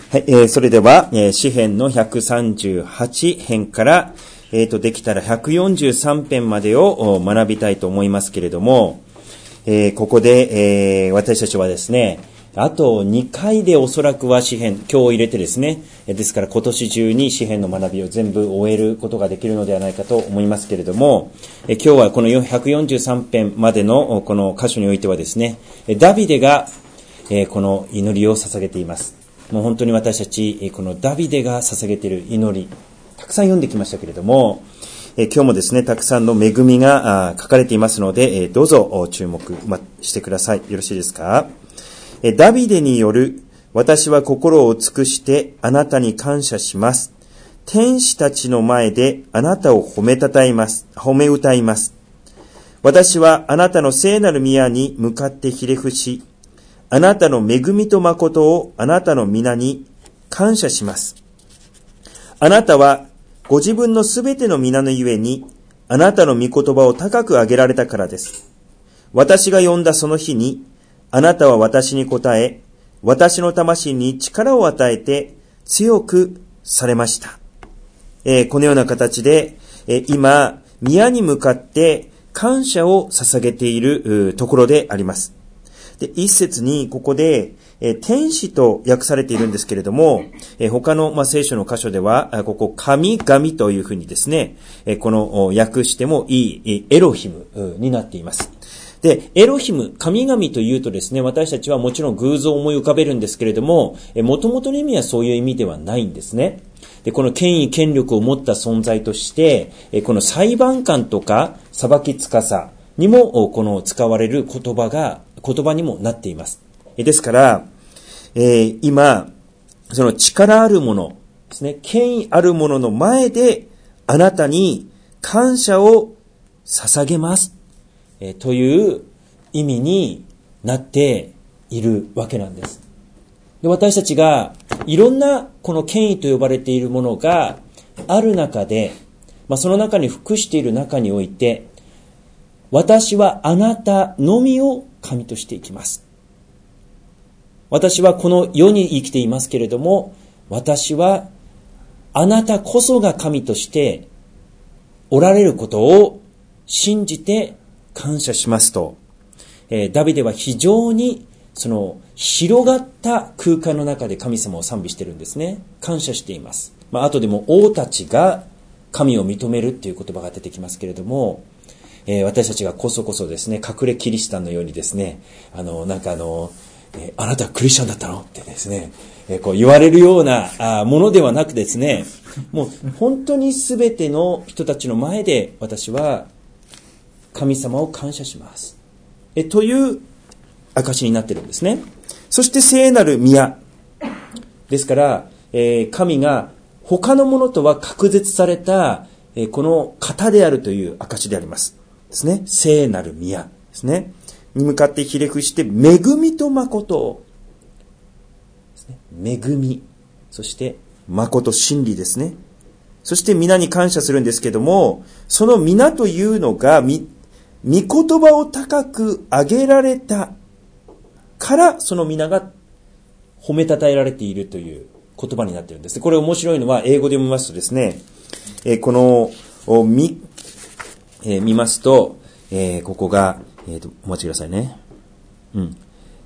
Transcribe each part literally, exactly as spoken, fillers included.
はい、えー、それでは、えー、詩編のひゃくさんじゅうはち編から、えーと、できたらひゃくよんじゅうさん編までを学びたいと思いますけれども、えー、ここで、えー、私たちはですね、あとにかいでおそらくは詩編、今日入れてですね、ですから今年中に詩編の学びを全部終えることができるのではないかと思いますけれども、え今日はこのひゃくよんじゅうさん編までのこの箇所においてはですね、ダビデがこの祈りを捧げています。もう本当に私たち、このダビデが捧げている祈り、たくさん読んできましたけれども、え今日もですね、たくさんの恵みが書かれていますので、どうぞ注目してください。よろしいですか？ダビデによる、私は心を尽くしてあなたに感謝します。天使たちの前であなたを褒めたたえます。褒め歌います。私はあなたの聖なる宮に向かってひれ伏し、あなたの恵みと誠をあなたの皆に感謝します。あなたはご自分のすべての皆のゆえに、あなたの御言葉を高く上げられたからです。私が呼んだその日に、あなたは私に答え、私の魂に力を与えて強くされました。えー、このような形で、えー、今、宮に向かって感謝を捧げているところであります。で、一節にここで、えー、天使と訳されているんですけれども、えー、他の、まあ、聖書の箇所では、ここ、神々というふうにですね、えー、この訳してもいい、エロヒムになっています。で、エロヒム、神々というとですね、私たちはもちろん偶像を思い浮かべるんですけれども、もともとの意味はそういう意味ではないんですね。で、この権威、権力を持った存在として、この裁判官とか裁き司にも、この使われる言葉が、言葉にもなっています。ですから、えー、今、その力あるものですね、権威あるものの前で、あなたに感謝を捧げます。という意味になっているわけなんです。で、私たちがいろんなこの権威と呼ばれているものがある中で、まあ、その中に服している中において、私はあなたのみを神としていきます。私はこの世に生きていますけれども、私はあなたこそが神としておられることを信じて感謝しますと、えー、ダビデは非常にその広がった空間の中で神様を賛美しているんですね。感謝しています。まあ後でも王たちが神を認めるっていう言葉が出てきますけれども、えー、私たちがこそこそですね、隠れキリシタンのようにですね、あのなんかあの、えー、あなたはクリスチャンだったのってですね、えー、こう言われるようなあものではなくですね、もう本当に全ての人たちの前で私は神様を感謝します。えという証になっているんですね。そして聖なる宮。ですから、えー、神が他のものとは隔絶された、えー、この方であるという証であります。ですね。聖なる宮ですね。に向かってひれ伏して、恵みと誠ですね。恵み。そして、誠、真理ですね。そして皆に感謝するんですけども、その皆というのが、み御言葉を高く上げられたからその皆が褒めたたえられているという言葉になっているんです。これ面白いのは英語で読みますとですね、えー、この見、えー、見ますと、えー、ここが、えーと、お待ちくださいね。うん。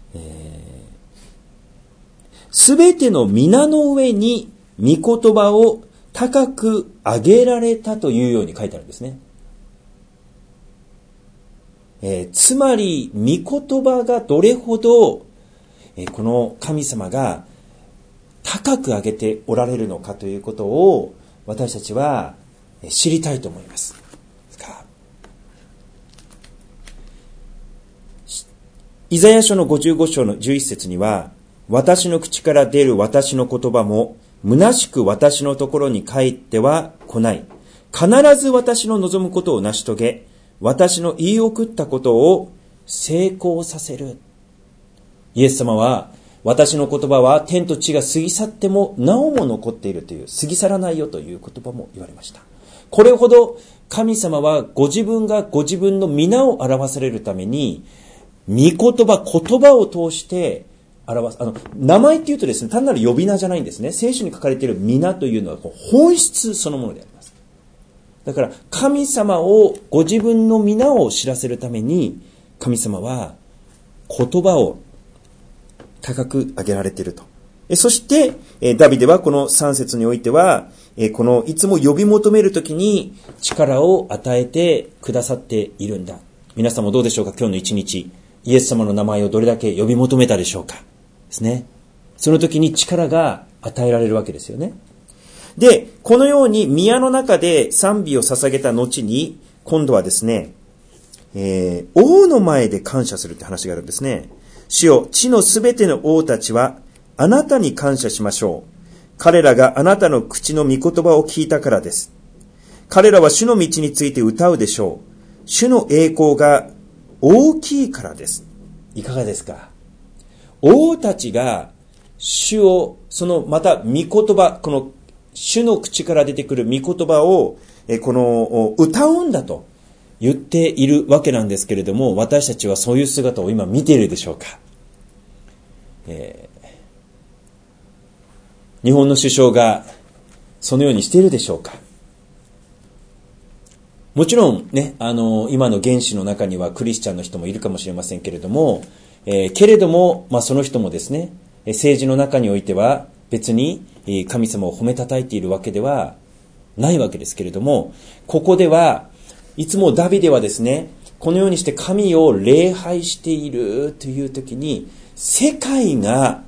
すべての皆の上に御言葉を高く上げられたというように書いてあるんですね。えー、つまり、御言葉がどれほど、えー、この神様が高く上げておられるのかということを私たちは知りたいと思います。イザヤ書のごじゅうご章のじゅういち節には、私の口から出る私の言葉も、虚しく私のところに帰っては来ない。必ず私の望むことを成し遂げ、私の言い送ったことを成功させる。イエス様は、私の言葉は天と地が過ぎ去ってもなおも残っているという、過ぎ去らないよという言葉も言われました。これほど神様はご自分がご自分の皆を表されるために、御言葉、言葉を通して表す。あの、名前っていうとですね、単なる呼び名じゃないんですね。聖書に書かれている皆というのは本質そのものであります。だから、神様を、ご自分の皆を知らせるために、神様は言葉を高く上げられていると。そして、ダビデはこのさん節においては、このいつも呼び求めるときに力を与えてくださっているんだ。皆さんもどうでしょうか？今日の一日、イエス様の名前をどれだけ呼び求めたでしょうか？ですね。その時に力が与えられるわけですよね。で、このように宮の中で賛美を捧げた後に、今度はですね、えー、王の前で感謝するって話があるんですね。主よ、地のすべての王たちはあなたに感謝しましょう。彼らがあなたの口の御言葉を聞いたからです。彼らは主の道について歌うでしょう。主の栄光が大きいからです。いかがですか？王たちが主を、そのまた御言葉、この主の口から出てくる御言葉を、この歌うんだと言っているわけなんですけれども、私たちはそういう姿を今見ているでしょうか？えー日本の首相がそのようにしているでしょうか？もちろんね、あの、今の原始の中にはクリスチャンの人もいるかもしれませんけれども、えー、けれども、まあその人もですね、政治の中においては別に神様を褒めたたえているわけではないわけですけれども、ここではいつもダビデはですね、このようにして神を礼拝しているという時に、世界が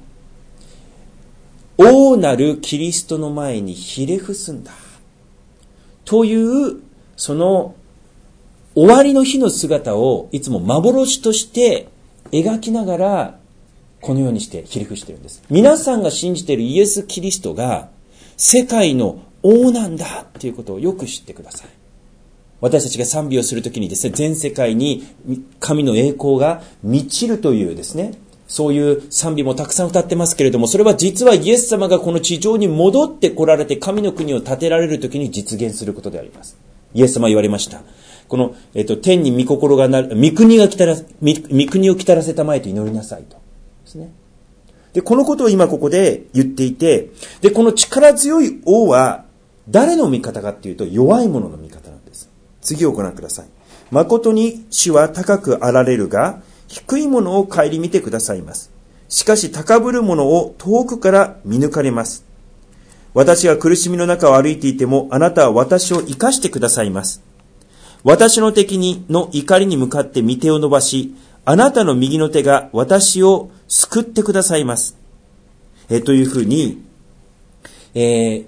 王なるキリストの前にひれ伏すんだというその終わりの日の姿をいつも幻として描きながらこのようにしてひれ伏しているんです。皆さんが信じているイエス・キリストが世界の王なんだということをよく知ってください。私たちが賛美をするときにですね、全世界に神の栄光が満ちるというですね、そういう賛美もたくさん歌ってますけれども、それは実はイエス様がこの地上に戻って来られて神の国を建てられるときに実現することであります。イエス様は言われました。この、えっと、天に御心がなる、御国が来たら、御国を来たらせたまえと祈りなさいと。ですね。で、このことを今ここで言っていて、で、この力強い王は誰の味方かっていうと弱い者の味方なんです。次をご覧ください。誠に主は高くあられるが、低いものを顧みてくださいます。しかし高ぶるものを遠くから見抜かれます。私が苦しみの中を歩いていても、あなたは私を生かしてくださいます。私の敵にの怒りに向かって御手を伸ばし、あなたの右の手が私を救ってくださいます。えというふうに、えー、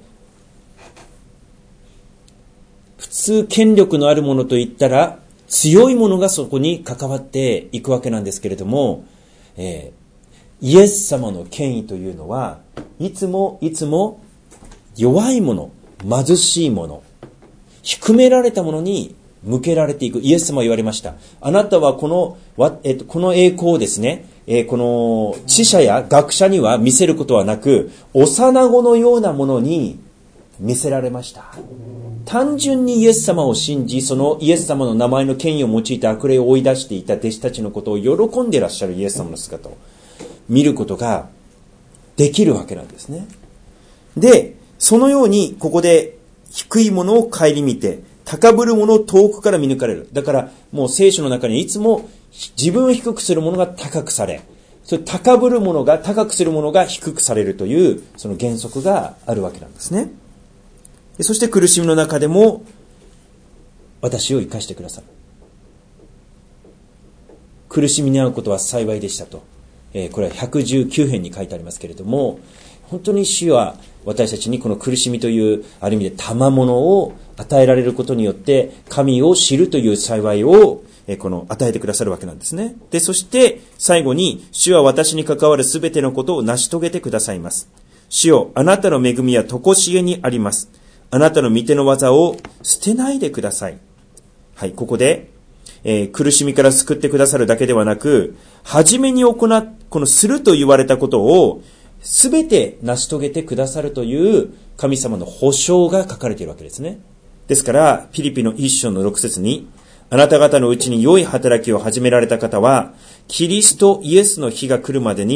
普通権力のあるものといったら、強いものがそこに関わっていくわけなんですけれども、えー、イエス様の権威というのはいつもいつも弱いもの、貧しいもの、低められたものに向けられていく。イエス様は言われました。あなたはこの、えっと、この栄光をですね、えー、この知者や学者には見せることはなく、幼子のようなものに見せられました。単純にイエス様を信じ、そのイエス様の名前の権威を用いて悪霊を追い出していた弟子たちのことを喜んでいらっしゃるイエス様の姿を見ることができるわけなんですね。で、そのようにここで低いものを顧みて、高ぶるものを遠くから見抜かれる。だからもう聖書の中にいつも自分を低くするものが高くされ、それ高ぶるものが高くするものが低くされるというその原則があるわけなんですね。そして苦しみの中でも私を生かしてくださる。苦しみに遭うことは幸いでしたと、えー、これはひゃくじゅうきゅう編に書いてありますけれども、本当に主は私たちにこの苦しみというある意味で賜物を与えられることによって神を知るという幸いをこの与えてくださるわけなんですね。で、そして最後に主は私に関わるすべてのことを成し遂げてくださいます。主よ、あなたの恵みは常しげにあります。あなたの御手の技を捨てないでください。はい、ここで、えー、苦しみから救ってくださるだけではなく、初めに行っ、このすると言われたことをすべて成し遂げてくださるという神様の保証が書かれているわけですね。ですから、ピリピの一章の六節に、あなた方のうちに良い働きを始められた方は、キリストイエスの日が来るまでに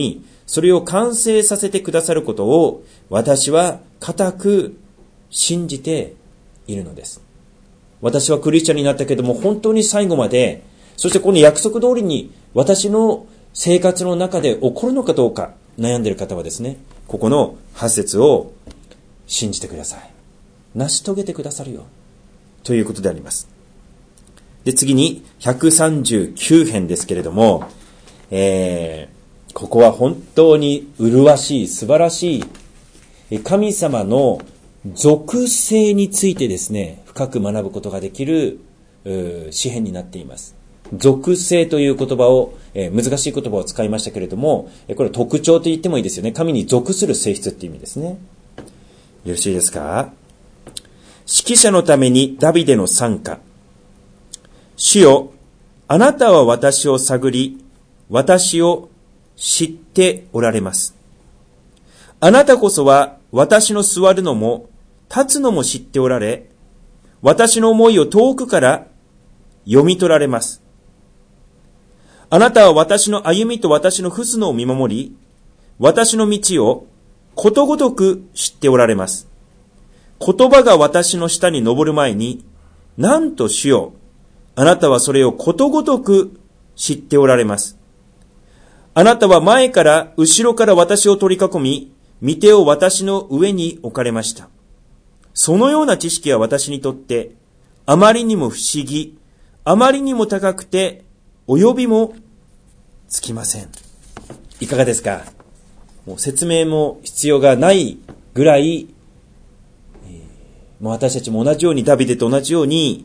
それを完成させてくださることを私は固く信じているのです。私はクリスチャンになったけども、本当に最後まで、そしてこの約束通りに私の生活の中で起こるのかどうか悩んでいる方はですね、ここのはち節を信じてください。成し遂げてくださるよということであります。で、次にひゃくさんじゅうきゅう編ですけれども、えー、ここは本当に麗しい素晴らしい神様の属性についてですね、深く学ぶことができる詩編になっています。属性という言葉を、えー、難しい言葉を使いましたけれども、これ特徴と言ってもいいですよね。神に属する性質っていう意味ですね。よろしいですか？指揮者のためにダビデの賛歌。主よ、あなたは私を探り、私を知っておられます。あなたこそは私の座るのも立つのも知っておられ、私の思いを遠くから読み取られます。あなたは私の歩みと私の訾のを見守り、私の道をことごとく知っておられます。言葉が私の下に昇る前に、なんと主よ、あなたはそれをことごとく知っておられます。あなたは前から後ろから私を取り囲み、御手を私の上に置かれました。そのような知識は私にとって、あまりにも不思議、あまりにも高くて、及びもつきません。いかがですか？もう説明も必要がないぐらい、えー、もう私たちも同じように、ダビデと同じように、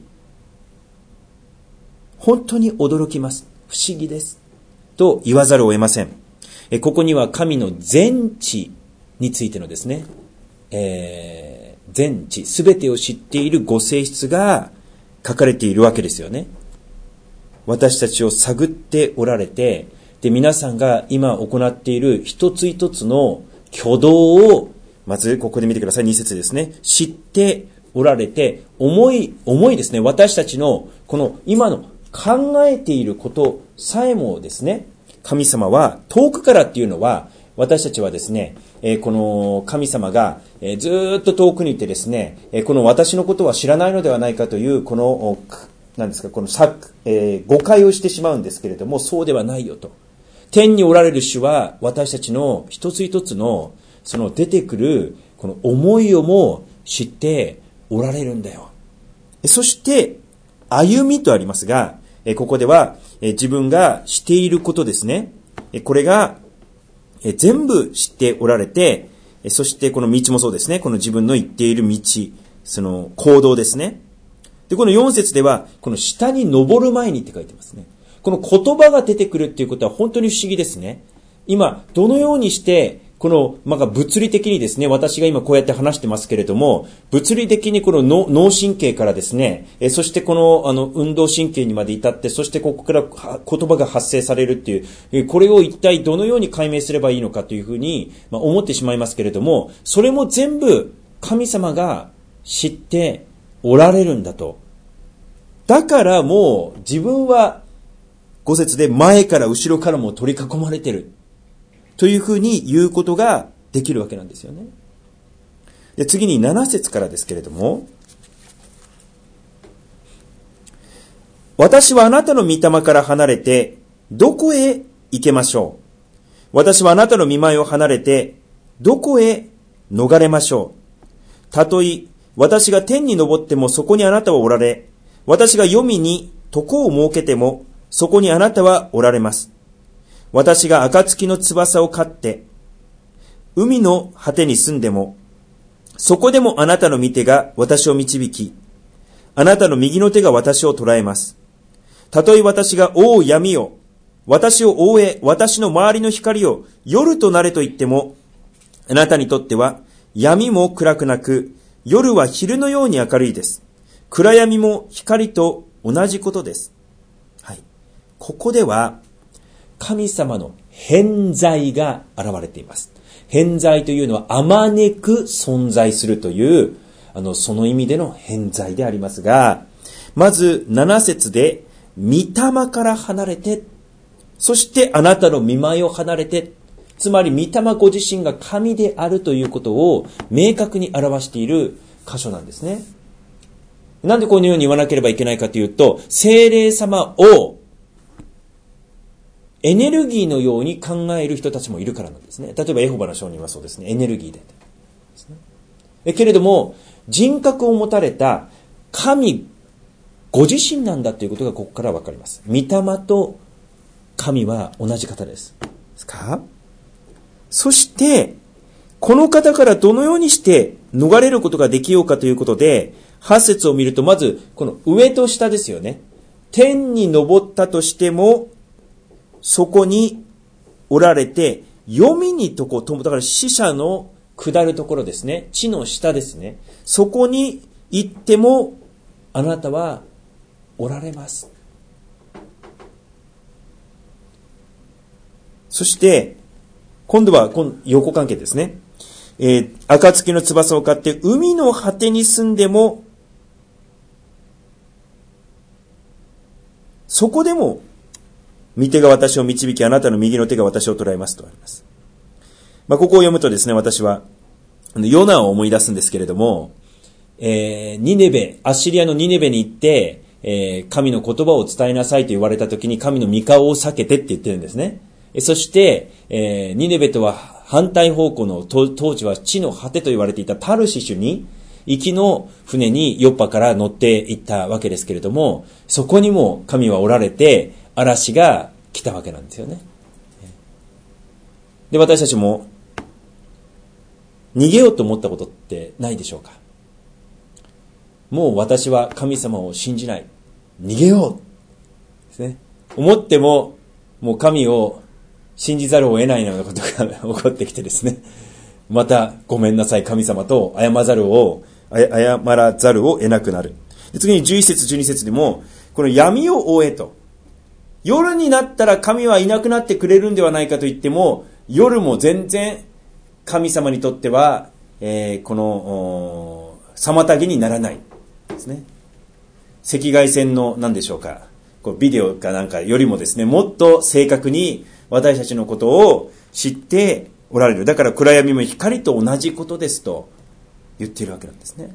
本当に驚きます。不思議です。と言わざるを得ません。えここには神の全知についてのですね、えー、全知、すべてを知っているご性質が書かれているわけですよね。私たちを探っておられて、で、皆さんが今行っている一つ一つの挙動を、まずここで見てください。に節ですね。知っておられて、思い、思いですね。私たちのこの今の考えていることさえもですね、神様は遠くからっていうのは、私たちはですね、えー、この神様が、えー、ずーっと遠くにいてですね、えー、この私のことは知らないのではないかという、この、なんですか、この錯、えー、誤解をしてしまうんですけれども、そうではないよと。天におられる主は、私たちの一つ一つの、その出てくる、この思いをも知っておられるんだよ。そして、歩みとありますが、えー、ここでは、えー、自分がしていることですね。えー、これが、えー、全部知っておられて、えー、そしてこの道もそうですね。この自分の行っている道、その行動ですね。で、このよん節では、この下に登る前にって書いてますね。この言葉が出てくるっていうことは本当に不思議ですね。今、どのようにして、この、まあ、物理的にですね、私が今こうやって話してますけれども、物理的にこの脳神経からですね、えそしてこの、あの、運動神経にまで至って、そしてここから言葉が発生されるっていう、これを一体どのように解明すればいいのかというふうに、まあ、思ってしまいますけれども、それも全部神様が知っておられるんだと。だからもう自分はご節で前から後ろからも取り囲まれてるというふうに言うことができるわけなんですよね。で、次になな節からですけれども、私はあなたの御霊から離れてどこへ行けましょう。私はあなたの御前を離れてどこへ逃れましょう。たとえ私が天に昇ってもそこにあなたはおられ、私が黄泉に床を設けてもそこにあなたはおられます。私が暁の翼を飼って、海の果てに住んでも、そこでもあなたの御手が私を導き、あなたの右の手が私を捉えます。たとえ私が覆う闇を、私を覆え、私の周りの光を夜となれと言っても、あなたにとっては闇も暗くなく、夜は昼のように明るいです。暗闇も光と同じことです。はい。ここでは、神様の偏在が現れています。偏在というのはあまねく存在するという、あの、その意味での偏在でありますが、まずなな節で、御霊から離れて、そしてあなたの御前を離れて、 つまり、御霊ご自身が神であるということを明確に表している箇所なんですね。なんでこのように言わなければいけないかというと、聖霊様をエネルギーのように考える人たちもいるからなんですね。例えばエホバの証人はそうですね。エネルギーでですね。えけれども、人格を持たれた神ご自身なんだということがここからわかります。御霊と神は同じ方です。ですか？そして、この方からどのようにして逃れることができようかということで、はち節を見ると、まず、この上と下ですよね。天に昇ったとしても、そこにおられて、黄泉にとこ、だから死者の下るところですね。地の下ですね。そこに行っても、あなたはおられます。そして、今度はこの横関係ですね。えー、暁の翼を買って海の果てに住んでも、そこでも、御手が私を導き、あなたの右の手が私を捉えますとあります。まあ、ここを読むとですね、私は、ヨナを思い出すんですけれども、えー、ニネベ、アッシリアのニネベに行って、えー、神の言葉を伝えなさいと言われたときに、神の御顔を避けてって言ってるんですね。そして、えー、ニネベとは反対方向の、当時は地の果てと言われていたタルシシュに、行きの船にヨッパから乗って行ったわけですけれども、そこにも神はおられて、嵐が来たわけなんですよね。で、私たちも逃げようと思ったことってないでしょうか？もう私は神様を信じない。逃げようですね。思っても、もう神を信じざるを得ないようなことが起こってきてですね。また、ごめんなさい、神様と謝らざるを、謝らざるを得なくなる。で、次にじゅういち節、じゅうに節でも、この闇を追えと。夜になったら神はいなくなってくれるんではないかと言っても、夜も全然神様にとっては、えー、この、妨げにならないですね。赤外線の何でしょうか。こうビデオかなんかよりもですね、もっと正確に私たちのことを知っておられる。だから暗闇も光と同じことですと言っているわけなんですね。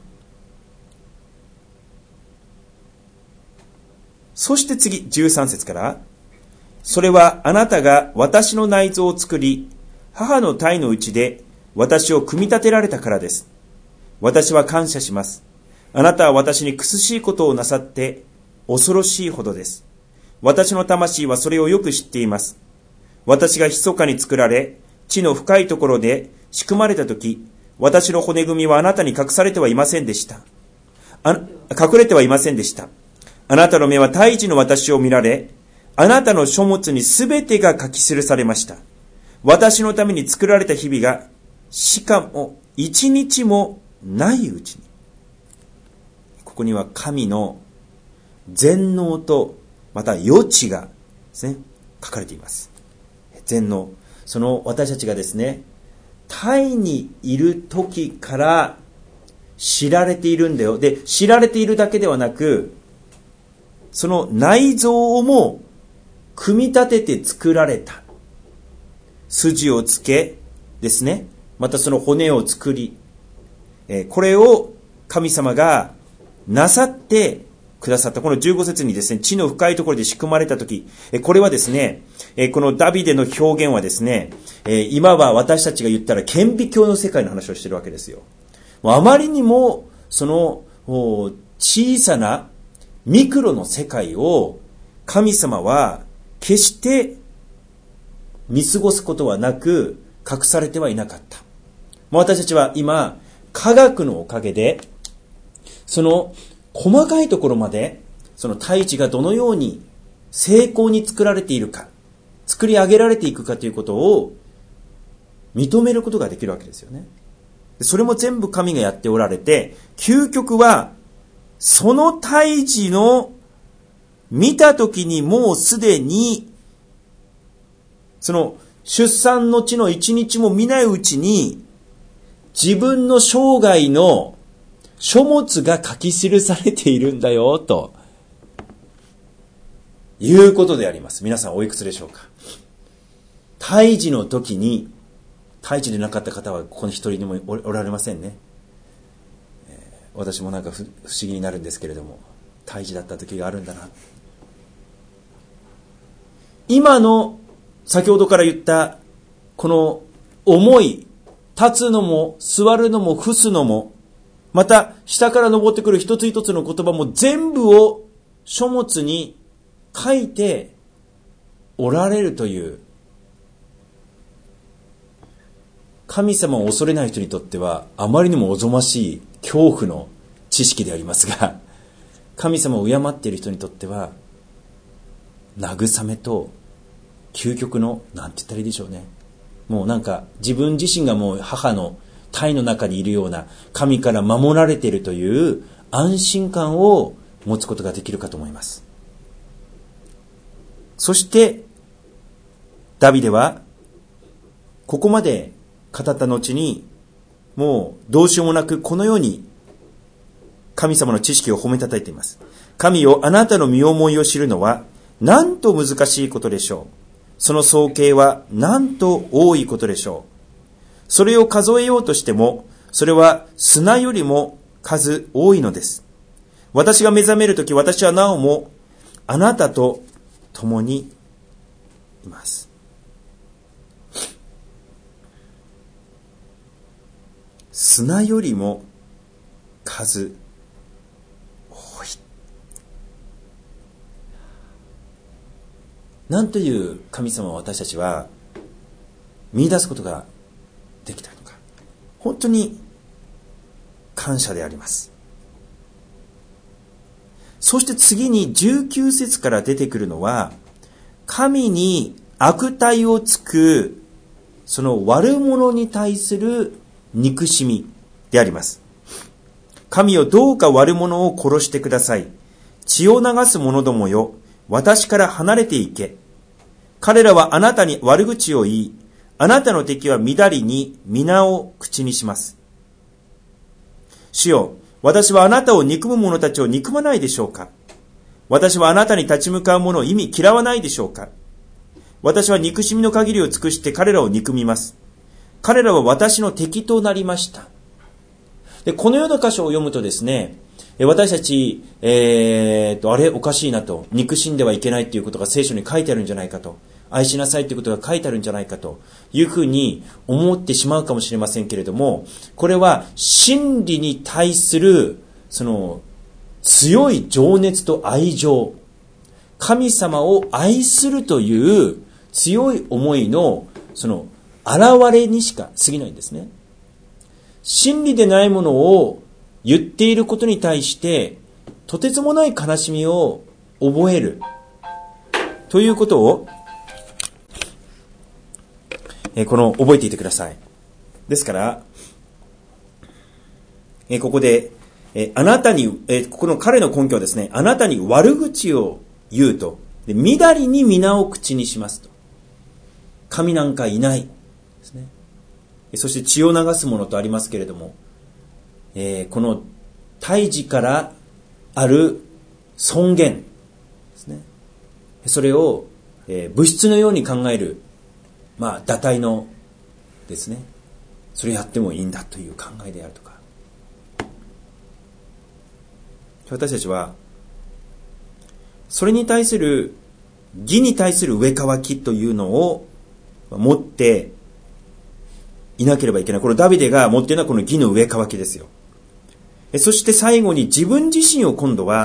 そして次、じゅうさん節から、それはあなたが私の内臓を作り、母の胎のうちで私を組み立てられたからです。私は感謝します。あなたは私に苦しいことをなさって恐ろしいほどです。私の魂はそれをよく知っています。私が密かに作られ、地の深いところで仕組まれたとき、私の骨組みはあなたに隠されてはいませんでした。あ、隠れてはいませんでした。あなたの目は胎児の私を見られ、あなたの書物にすべてが書き記されました。私のために作られた日々が、しかも一日もないうちに。ここには神の全能とまた余地がですね、書かれています。全能。その私たちがですね、胎にいる時から知られているんだよ。で、知られているだけではなく、その内臓をも組み立てて作られた。筋をつけですね。またその骨を作り、えー、これを神様がなさってくださった。このじゅうご節にですね、地の深いところで仕組まれたとき、えー、これはですね、えー、このダビデの表現はですね、えー、今は私たちが言ったら顕微鏡の世界の話をしているわけですよ。もうあまりにもその小さなミクロの世界を神様は決して見過ごすことはなく隠されてはいなかった。私たちは今科学のおかげでその細かいところまでその大地がどのように精巧に作られているか、作り上げられていくかということを認めることができるわけですよね。それも全部神がやっておられて、究極はその胎児の見たときにもうすでにその出産の地の一日も見ないうちに自分の生涯の書物が書き記されているんだよということであります。皆さんおいくつでしょうか？ 胎児の時に、胎児でなかった方はここに一人でもおられませんね。えー、私もなんか不思議になるんですけれども、胎児だった時があるんだな。今の先ほどから言ったこの思い、立つのも座るのも伏すのも、また下から登ってくる一つ一つの言葉も全部を書物に書いておられるという、神様を恐れない人にとってはあまりにもおぞましい恐怖の知識でありますが、神様を敬っている人にとっては慰めと究極の、なんて言ったらいいでしょうね、もうなんか自分自身がもう母の胎の中にいるような、神から守られているという安心感を持つことができるかと思います。そしてダビデはここまで語った後に、もうどうしようもなくこのように神様の知識を褒めたたえています。神よ、あなたの身思いを知るのはなんと難しいことでしょう。その総計はなんと多いことでしょう。それを数えようとしても、それは砂よりも数多いのです。私が目覚めるとき、私はなおもあなたと共にいます。砂よりも数多い。なんという神様を私たちは見出すことができたのか、本当に感謝であります。そして次にじゅうきゅう節から出てくるのは、神に悪態をつくその悪者に対する憎しみであります。神よ、どうか悪者を殺してください。血を流す者どもよ、私から離れていけ。彼らはあなたに悪口を言い、あなたの敵はみだりに皆を口にします。主よ、私はあなたを憎む者たちを憎まないでしょうか。私はあなたに立ち向かう者を意味嫌わないでしょうか。私は憎しみの限りを尽くして彼らを憎みます。彼らは私の敵となりました。で、このような箇所を読むとですね、私たち、えー、とあれおかしいなと、憎しんではいけないということが聖書に書いてあるんじゃないかと、愛しなさいということが書いてあるんじゃないかというふうに思ってしまうかもしれませんけれども、これは真理に対するその強い情熱と愛情、神様を愛するという強い思いのその現れにしか過ぎないんですね。真理でないものを言っていることに対してとてつもない悲しみを覚えるということを、えこの覚えていてください。ですから、えここでえあなたに、えここの彼の根拠はですね、あなたに悪口を言うと、でみだりに皆を口にしますと。神なんかいないですね。そして血を流すものとありますけれども、えー、この胎児からある尊厳ですね。それを、えー、物質のように考える、まあ、堕胎のですね、それやってもいいんだという考えであるとか。私たちは、それに対する、義に対する上乾きというのを持っていなければいけない。このダビデが持っているのはこの義の上乾きですよ。そして最後に自分自身を今度は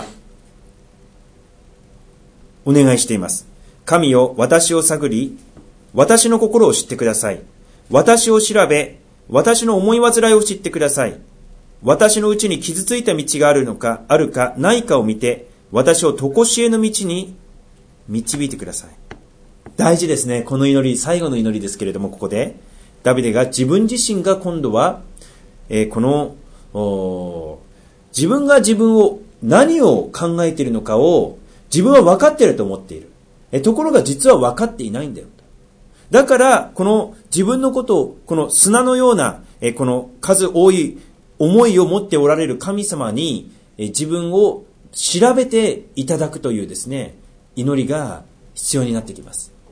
お願いしています。神よ、私を探り、私の心を知ってください。私を調べ、私の思い煩いを知ってください。私のうちに傷ついた道があるのか、あるかないかを見て、私を常しえの道に導いてください。大事ですね。この祈り、最後の祈りですけれども、ここでダビデが自分自身が今度は、えー、この自分が自分を何を考えているのかを自分は分かっていると思っている。えところが実は分かっていないんだよ。だからこの自分のことをこの砂のようなえこの数多い思いを持っておられる神様にえ自分を調べていただくというですね、祈りが必要になってきます。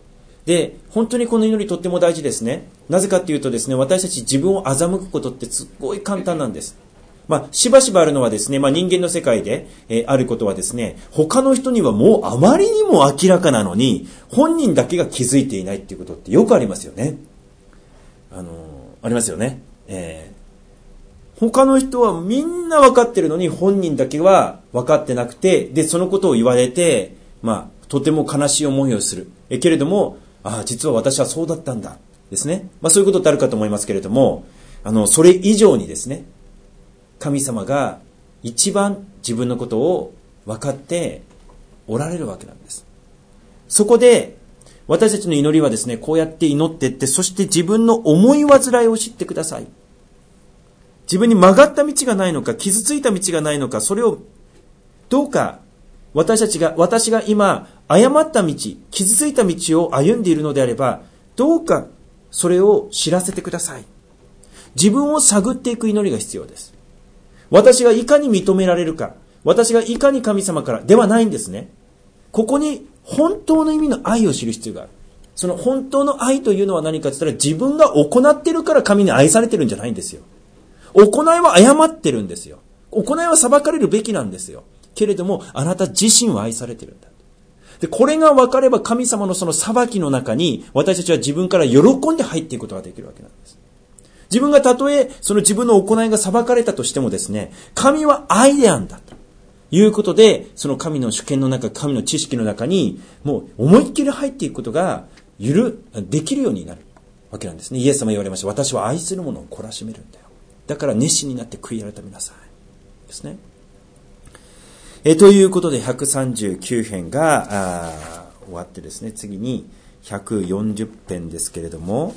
で、本当にこの祈りとっても大事ですね。なぜかっていうとですね、私たち自分を欺くことってすっごい簡単なんです。まあ、しばしばあるのはですね、まあ人間の世界で、えー、あることはですね、他の人にはもうあまりにも明らかなのに、本人だけが気づいていないっていうことってよくありますよね。あのー、ありますよね。えー、他の人はみんな分かってるのに、本人だけは分かってなくて、で、そのことを言われて、まあ、とても悲しい思いをする。え、けれども、ああ、実は私はそうだったんだ。ですね。まあそういうことってあるかと思いますけれども、あの、それ以上にですね、神様が一番自分のことを分かっておられるわけなんです。そこで、私たちの祈りはですね、こうやって祈っていって、そして自分の思い煩いを知ってください。自分に曲がった道がないのか、傷ついた道がないのか、それをどうか、私たちが、私が今、誤った道、傷ついた道を歩んでいるのであれば、どうかそれを知らせてください。自分を探っていく祈りが必要です。私がいかに認められるか、私がいかに神様からではないんですね。ここに本当の意味の愛を知る必要がある。その本当の愛というのは何かと言ったら、自分が行っているから神に愛されてるんじゃないんですよ。行いは誤ってるんですよ。行いは裁かれるべきなんですよ。けれども、あなた自身は愛されてるんだ。で、これが分かれば神様のその裁きの中に私たちは自分から喜んで入っていくことができるわけなんです。自分がたとえその自分の行いが裁かれたとしてもですね、神は愛であんだということで、その神の主権の中、神の知識の中にもう思いっきり入っていくことがゆるできるようになるわけなんですね。イエス様言われました。私は愛する者を懲らしめるんだよ。だから熱心になって悔い改めなさいですね。えということでひゃくさんじゅうきゅう編があ終わってですね、次にひゃくよんじゅう編ですけれども、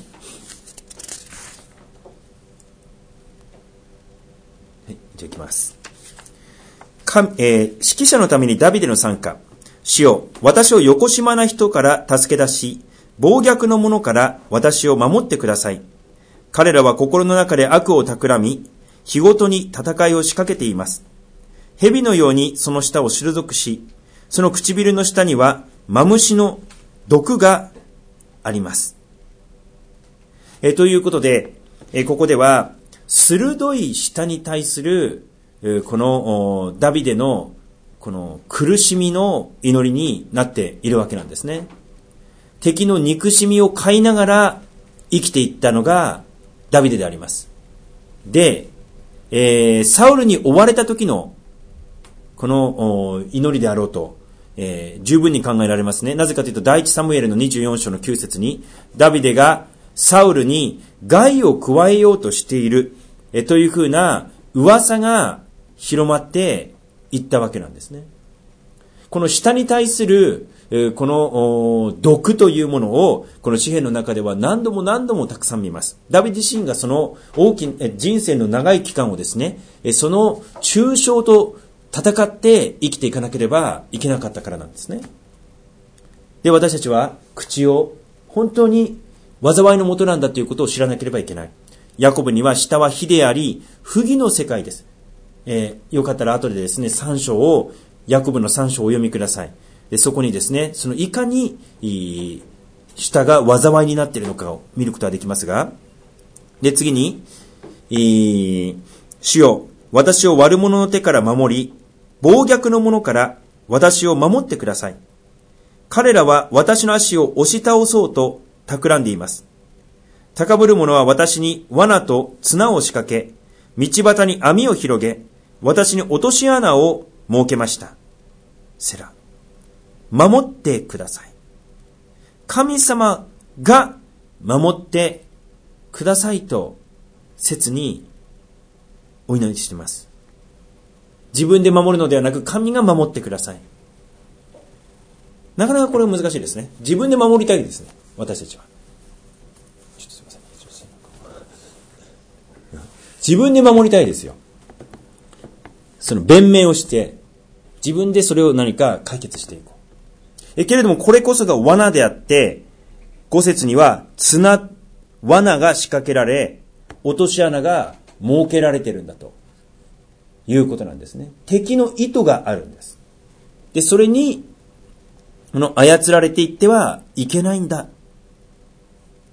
はい、じゃあいきます。か、えー、指揮者のためにダビデの賛歌。主よ、私をよこしまな人から助け出し、暴虐の者から私を守ってください。彼らは心の中で悪を企み、日ごとに戦いを仕掛けています。蛇のようにその舌を退し、その唇の下にはマムシの毒があります。えということで、えここでは鋭い舌に対するこのダビデのこの苦しみの祈りになっているわけなんですね。敵の憎しみを飼いながら生きていったのがダビデであります。で、えー、サウルに追われた時のこの祈りであろうと、えー、十分に考えられますね。なぜかというと、第一サムエルのにじゅうよん章のきゅう節に、ダビデがサウルに害を加えようとしている、えー、というふうな噂が広まっていったわけなんですね。この舌に対する、えー、この毒というものを、この詩篇の中では何度も何度もたくさん見ます。ダビデ自身がその大きな人生の長い期間をですね、その抽象と戦って生きていかなければいけなかったからなんですね。で、私たちは口を本当に災いのもとなんだということを知らなければいけない。ヤコブには舌は火であり、不義の世界です。えー、よかったら後でですね、さん章を、ヤコブのさん章をお読みください。で、そこにですね、そのいかに舌が災いになっているのかを見ることができますが、で、次に、主よ、私を悪者の手から守り、暴虐の者から私を守ってください。彼らは私の足を押し倒そうと企んでいます。高ぶる者は私に罠と綱を仕掛け、道端に網を広げ、私に落とし穴を設けました。セラ。守ってください。神様が守ってくださいと切にお祈りしています。自分で守るのではなく、神が守ってください。なかなかこれは難しいですね。自分で守りたいですね、私たちは。ちょっとすいません。自分で守りたいですよ。その弁明をして、自分でそれを何か解決していこう。え、けれどもこれこそが罠であって、ご節には綱、罠が仕掛けられ、落とし穴が設けられているんだということなんですね。敵の意図があるんです。で、それに、この操られていってはいけないんだ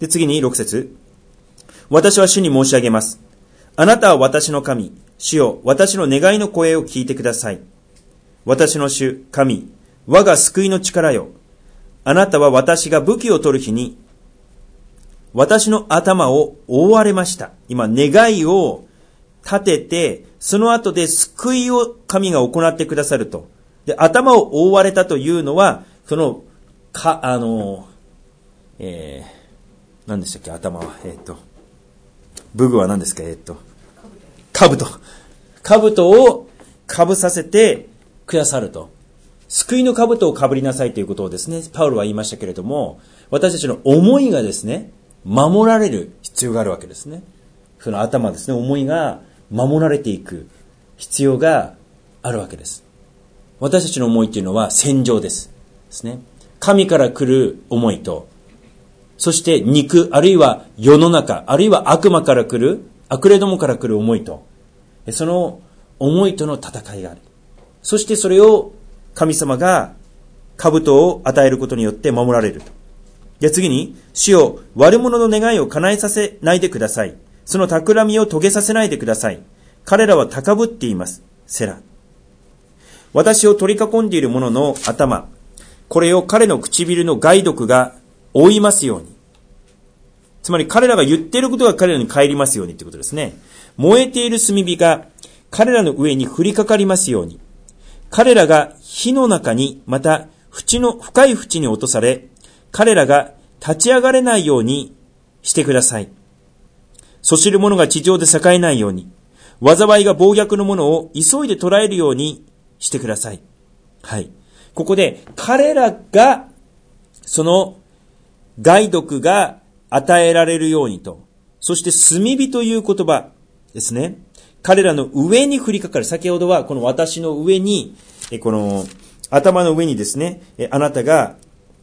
で、次にろく節。私は主に申し上げます。あなたは私の神。主よ、私の願いの声を聞いてください。私の主、神、我が救いの力よ。あなたは私が武器を取る日に、私の頭を覆われました。今、願いを立てて、その後で救いを神が行ってくださると。で、頭を覆われたというのは、その、か、あの、えー、何でしたっけ、頭は。えっと、武具は何ですか、えっと、兜。兜を被させてくださると。救いの兜を被りなさいということをですね、パウロは言いましたけれども、私たちの思いがですね、守られる必要があるわけですね。その頭ですね、思いが守られていく必要があるわけです。私たちの思いというのは戦場です。ですね。神から来る思いと、そして肉、あるいは世の中、あるいは悪魔から来る、悪霊どもから来る思いと、その思いとの戦いがある。そしてそれを神様が兜を与えることによって守られると。で、次に、主よ、悪者の願いを叶えさせないでください。その企みを遂げさせないでください。彼らは高ぶっています。セラ。私を取り囲んでいる者の頭、これを彼の唇の害毒が覆いますように。つまり彼らが言っていることが彼らに返りますようにということですね。燃えている炭火が彼らの上に降りかかりますように。彼らが火の中に、また淵の深い淵に落とされ、彼らが立ち上がれないようにしてください。そしる者が地上で栄えないように、災いが暴虐の者を急いで捕らえるようにしてください。はい。ここで彼らがその害毒が与えられるようにと、そして炭火という言葉ですね。彼らの上に降りかかる。先ほどはこの私の上に、この頭の上にですね、あなたが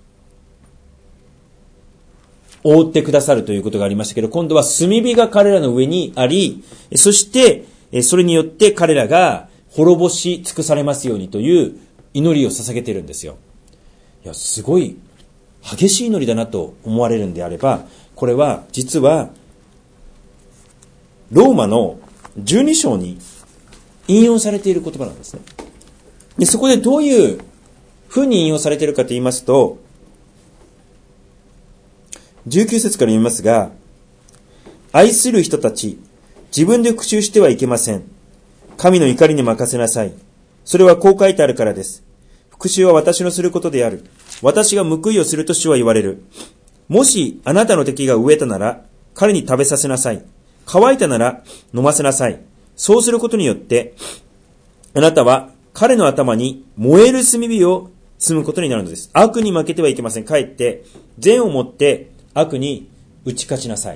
覆ってくださるということがありましたけど、今度は炭火が彼らの上にあり、そしてそれによって彼らが滅ぼし尽くされますようにという祈りを捧げているんですよ。いや、すごい激しい祈りだなと思われるんであれば、これは実はローマのじゅうに章に引用されている言葉なんですね。で、そこでどういうふうに引用されているかと言いますと、じゅうきゅう節から読みますが、愛する人たち、自分で復讐してはいけません。神の怒りに任せなさい。それはこう書いてあるからです。復讐は私のすることである。私が報いをすると主は言われる。もしあなたの敵が飢えたなら、彼に食べさせなさい。乾いたなら飲ませなさい。そうすることによって、あなたは彼の頭に燃える炭火を積むことになるのです。悪に負けてはいけません。かえって善をもって悪に打ち勝ちなさい。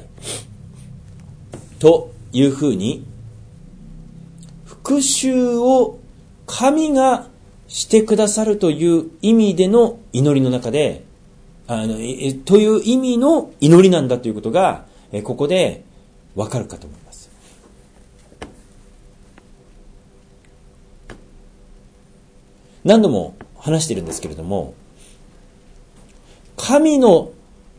というふうに、復讐を神がしてくださるという意味での祈りの中で、あの、え、という意味の祈りなんだということが、え、ここでわかるかと思います。何度も話しているんですけれども、神の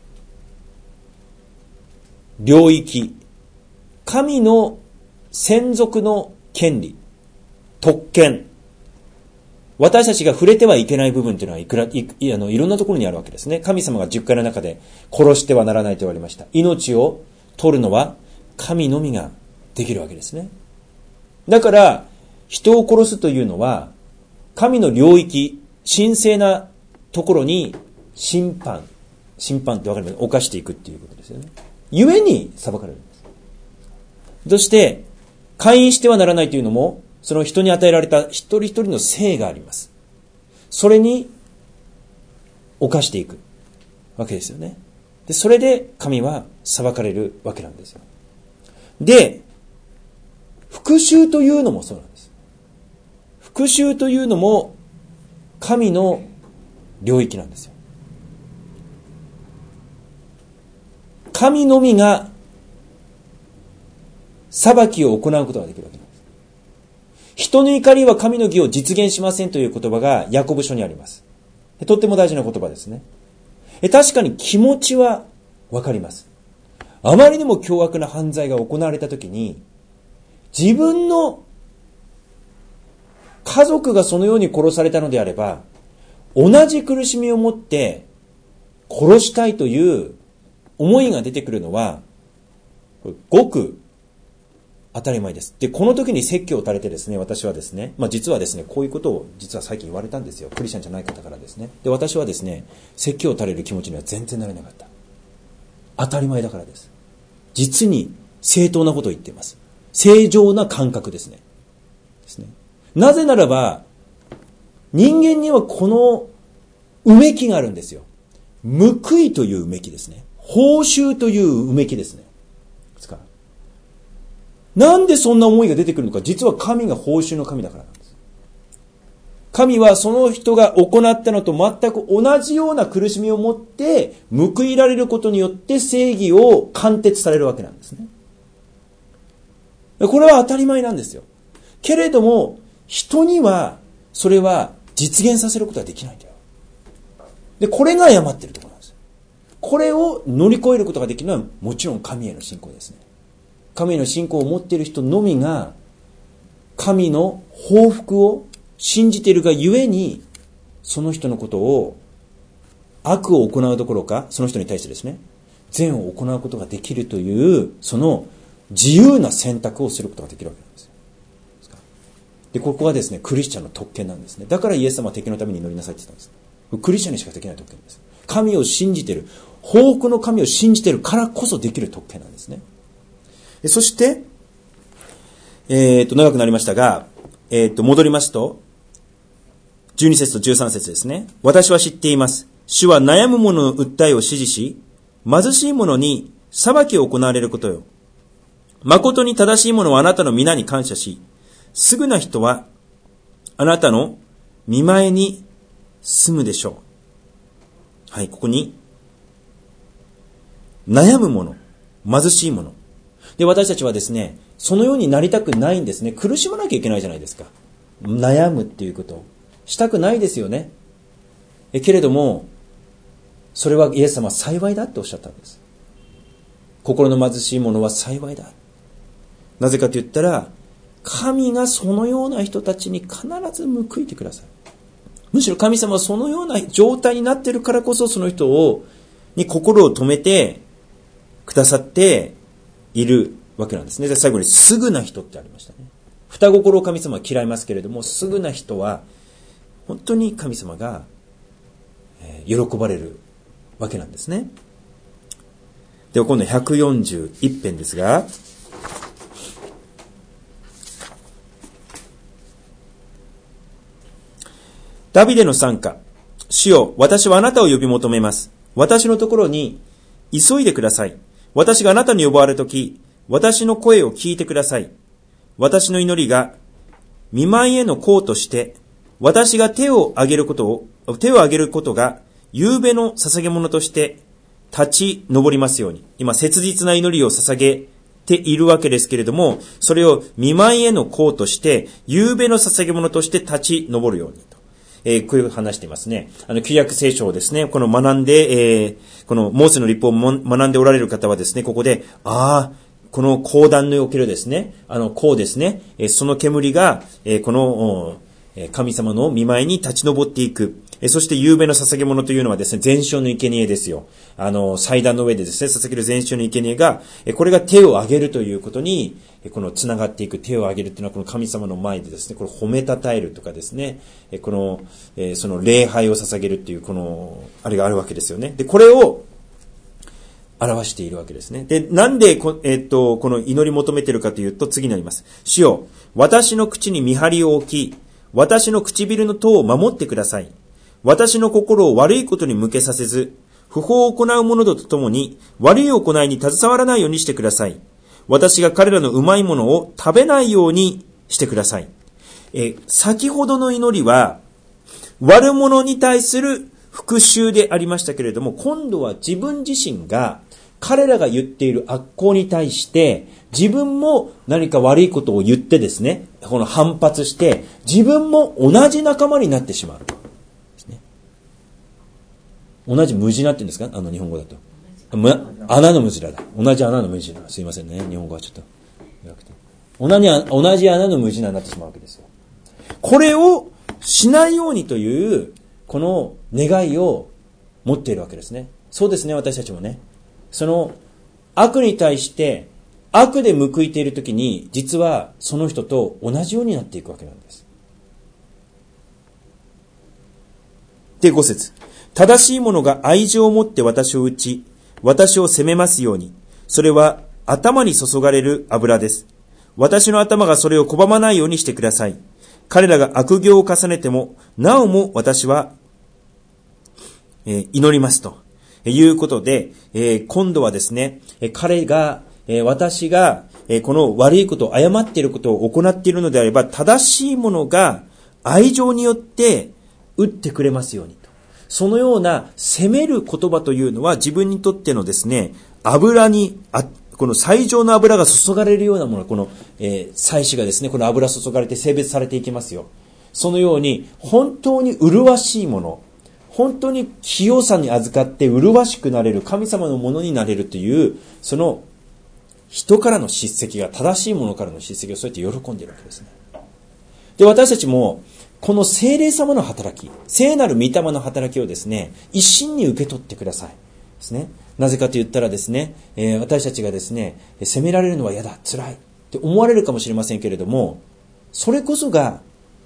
領域、神の専属の権利、特権、私たちが触れてはいけない部分というのはいくら い, い, あのいろんなところにあるわけですね。神様が十回の中で殺してはならないと言われました。命を取るのは神のみができるわけですね。だから人を殺すというのは神の領域、神聖なところに審判、審判ってわかりますか？犯していくっていうことですよね。故に裁かれるんです。そして姦淫してはならないというのも、その人に与えられた一人一人の性があります。それに犯していくわけですよね。で、それで神は裁かれるわけなんですよ。で、復讐というのもそうなんです。復讐というのも神の領域なんですよ。神のみが裁きを行うことができるわけなんです。人の怒りは神の義を実現しませんという言葉がヤコブ書にあります。とっても大事な言葉ですね。確かに気持ちはわかります。 あまりにも凶悪な犯罪が行われたときに、自分の家族がそのように殺されたのであれば、同じ苦しみを持って殺したいという思いが出てくるのは、ごく当たり前です。で、この時に説教を垂れてですね、私はですね、まあ実はですね、こういうことを実は最近言われたんですよ。クリスチャンじゃない方からですね。で、私はですね、説教を垂れる気持ちには全然なれなかった。当たり前だからです。実に正当なことを言っています。正常な感覚ですね。ですね。なぜならば、人間にはこのうめきがあるんですよ。報いといううめきですね。報酬といううめきですね。ですからなんでそんな思いが出てくるのか。実は神が報酬の神だからなんです。神はその人が行ったのと全く同じような苦しみを持って報いられることによって正義を貫徹されるわけなんですね。これは当たり前なんですよ。けれども人にはそれは実現させることはできないんだよ。で、これが誤っているところなんです。これを乗り越えることができるのはもちろん神への信仰ですね。神への信仰を持っている人のみが神の報復を信じているがゆえに、その人のことを悪を行うどころか、その人に対してですね、善を行うことができるというその自由な選択をすることができるわけなんですよ。で、ここはですね、クリスチャンの特権なんですね。だからイエス様は敵のために祈りなさいって言ったんです。クリスチャンにしかできない特権です。神を信じている、報復の神を信じているからこそできる特権なんですね。そして、えっと、長くなりましたが、えっと、戻りますと、じゅうに節とじゅうさん節ですね。私は知っています。主は悩む者の訴えを支持し、貧しい者に裁きを行われることよ。誠に正しい者はあなたの皆に感謝し、すぐな人はあなたの見前に住むでしょう。はい、ここに、悩む者、貧しい者。で、私たちはですね、そのようになりたくないんですね。苦しまなきゃいけないじゃないですか。悩むっていうことをしたくないですよね。えけれども、それはイエス様は幸いだっておっしゃったんです。心の貧しい者は幸いだ。なぜかと言ったら、神がそのような人たちに必ず報いてください。むしろ神様はそのような状態になっているからこそ、その人をに心を止めてくださっているわけなんですね。で、最後にすぐな人ってありましたね。双心を神様は嫌いますけれども、すぐな人は本当に神様が喜ばれるわけなんですね。では今度ひゃくよんじゅういち編ですが、ダビデの賛歌。主よ、私はあなたを呼び求めます。私のところに急いでください。私があなたに呼ばれるとき、私の声を聞いてください。私の祈りが見舞いへの功として、私が手を挙げることを、手を挙げることが、夕べの捧げ物として立ち上りますように。今、切実な祈りを捧げているわけですけれども、それを見舞いへの功として、夕べの捧げ物として立ち上るようにと。えー、こういう話していますね。あの、旧約聖書をですね、この学んで、えー、このモーセの律法を学んでおられる方はですね、ここで、ああ、この講談におけるですね、あの、こうですね、えー、その煙が、えー、この、神様の見舞いに立ち上っていく。そして夕べの捧げ物というのはですね、全焼の生贄ですよ。あの、祭壇の上でですね、捧げる全焼の生贄が、これが手を挙げるということに、この繋がっていく手を挙げるというのは、この神様の前でですね、これ褒めたたえるとかですね、この、その礼拝を捧げるっていう、この、あれがあるわけですよね。で、これを、表しているわけですね。で、なんでこ、えっと、この祈り求めているかというと、次になります。主よ、私の口に見張りを置き、私の唇の戸を守ってください。私の心を悪いことに向けさせず、不法を行う者とともに悪い行いに携わらないようにしてください。私が彼らのうまいものを食べないようにしてください。え、先ほどの祈りは悪者に対する復讐でありましたけれども、今度は自分自身が彼らが言っている悪行に対して自分も何か悪いことを言ってですね、この反発して自分も同じ仲間になってしまうですね。同じ無地なっていうんですか、あの日本語だとむ、穴のムジラだ。同じ穴のムジラ。すいませんね。日本語はちょっと。同じ、同じ穴のムジラになってしまうわけですよ。これをしないようにという、この願いを持っているわけですね。そうですね、私たちもね。その悪に対して悪で報いているときに、実はその人と同じようになっていくわけなんです。で、ご節。正しい者が愛情を持って私を打ち、私を責めますように。それは頭に注がれる油です。私の頭がそれを拒まないようにしてください。彼らが悪行を重ねても、なおも私は、えー、祈りますということで、えー、今度はですね、彼が、えー、私が、えー、この悪いこと、誤っていることを行っているのであれば、正しいものが愛情によって打ってくれますようにと。そのような責める言葉というのは自分にとってのですね、油にあこの最上の油が注がれるようなもの、この、えー、祭司がですね、この油注がれて性別されていきますよ。そのように、本当に麗しいもの、本当に清さに預かって麗しくなれる、神様のものになれるという、その人からの叱責が、正しいものからの叱責をそうやって喜んでいるわけですね。で、私たちも、この聖霊様の働き、聖なる御霊の働きをですね、一心に受け取ってください。ですね。なぜかと言ったらですね、えー、私たちがですね、責められるのは嫌だ、辛いって思われるかもしれませんけれども、それこそが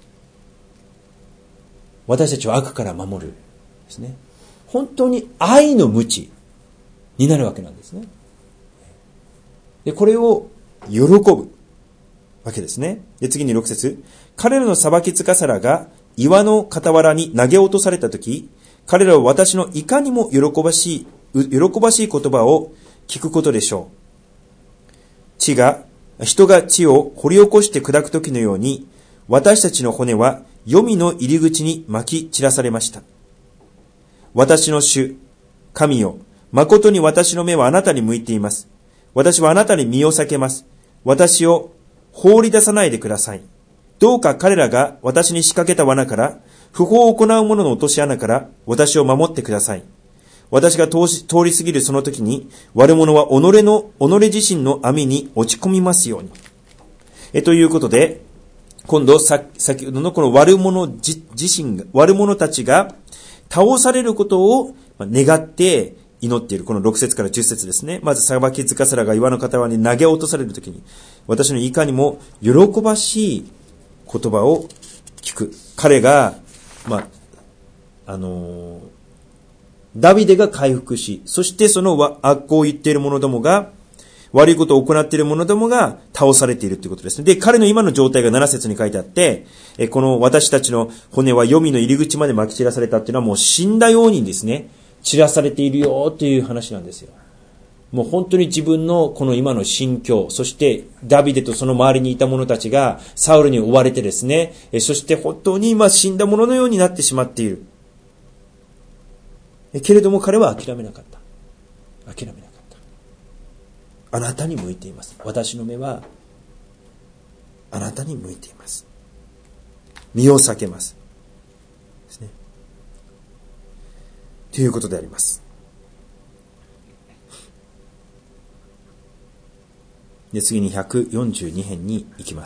私たちを悪から守るですね。本当に愛の鞭になるわけなんですね。で、これを喜ぶわけですね。で、次にろく節。彼らの裁き司らが岩の傍らに投げ落とされたとき、彼らは私のいかにも喜ばしい喜ばしい言葉を聞くことでしょう。地が、人が地を掘り起こして砕くときのように、私たちの骨は黄泉の入り口に撒き散らされました。私の主、神よ、誠に私の目はあなたに向いています。私はあなたに身を避けます。私を放り出さないでください。どうか彼らが私に仕掛けた罠から、不法を行う者の落とし穴から私を守ってください。私が通し、通り過ぎるその時に、悪者は己の、己自身の網に落ち込みますように。え、ということで、今度、さ、先ほどのこの悪者自身が、悪者たちが倒されることを願って祈っている。このろく節からじゅっ節ですね。まず、裁き司らが岩の傍らに投げ落とされる時に、私のいかにも喜ばしい言葉を聞く。彼が、まあ、あのー、ダビデが回復し、そしてその悪行を言っている者どもが、悪いことを行っている者どもが倒されているということですね。で、彼の今の状態がなな節に書いてあって、この私たちの骨は黄泉の入り口まで撒き散らされたっていうのはもう死んだようにですね、散らされているよという話なんですよ。もう本当に自分のこの今の心境、そしてダビデとその周りにいた者たちがサウルに追われてですね、そして本当に今死んだ者のようになってしまっている。けれども彼は諦めなかった。諦めなかった。あなたに向いています。私の目はあなたに向いています。身を避けます。ですね。ということであります。で、次にひゃくよんじゅうに編に行きます。